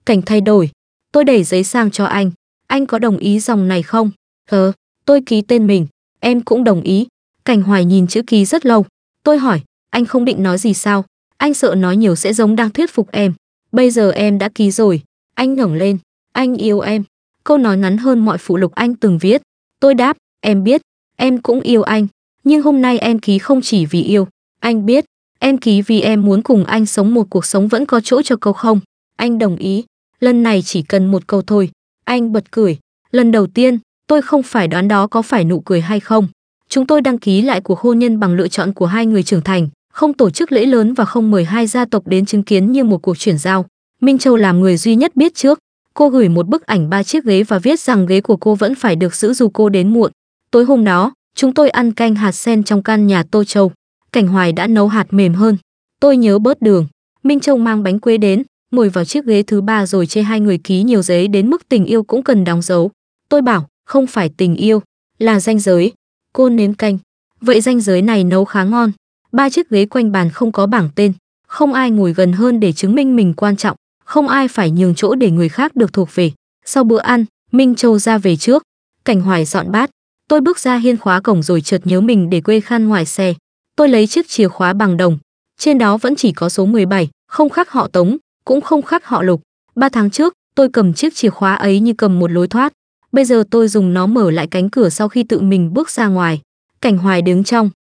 Cảnh thay đổi. Tôi đẩy giấy sang cho anh. Anh có đồng ý dòng này không? Tôi ký tên mình. Em cũng đồng ý. Cảnh Hoài nhìn chữ ký rất lâu. Tôi hỏi, anh không định nói gì sao? Anh sợ nói nhiều sẽ giống đang thuyết phục em. Bây giờ em đã ký rồi. Anh ngẩng lên. Anh yêu em. Câu nói ngắn hơn mọi phụ lục anh từng viết. Tôi đáp, em biết, em cũng yêu anh. Nhưng hôm nay em ký không chỉ vì yêu. Anh biết, em ký vì em muốn cùng anh sống một cuộc sống vẫn có chỗ cho câu không. Anh đồng ý. Lần này chỉ cần một câu thôi. Anh bật cười. Lần đầu tiên, tôi không phải đoán đó có phải nụ cười hay không. Chúng tôi đăng ký lại cuộc hôn nhân bằng lựa chọn của hai người trưởng thành, không tổ chức lễ lớn và không mời hai gia tộc đến chứng kiến như một cuộc chuyển giao. Minh Châu làm người duy nhất biết trước. Cô gửi một bức ảnh 3 chiếc ghế và viết rằng ghế của cô vẫn phải được giữ dù cô đến muộn. Tối hôm đó, chúng tôi ăn canh hạt sen trong căn nhà Tô Châu. Cảnh Hoài đã nấu hạt mềm hơn. Tôi nhớ bớt đường. Minh Châu mang bánh quế đến, ngồi vào chiếc ghế thứ 3 rồi chê hai người ký nhiều giấy đến mức tình yêu cũng cần đóng dấu. Tôi bảo, không phải tình yêu, là ranh giới. Cô nếm canh. Vậy ranh giới này nấu khá ngon. 3 chiếc ghế quanh bàn không có bảng tên. Không ai ngồi gần hơn để chứng minh mình quan trọng. Không ai phải nhường chỗ để người khác được thuộc về. Sau bữa ăn, Minh Châu ra về trước. Cảnh Hoài dọn bát. Tôi bước ra hiên khóa cổng rồi chợt nhớ mình để quên khăn ngoài xe. Tôi lấy chiếc chìa khóa bằng đồng. Trên đó vẫn chỉ có số 17, không khắc họ Tống, cũng không khắc họ Lục. 3 tháng trước, tôi cầm chiếc chìa khóa ấy như cầm một lối thoát. Bây giờ tôi dùng nó mở lại cánh cửa sau khi tự mình bước ra ngoài. Cảnh Hoài đứng trong.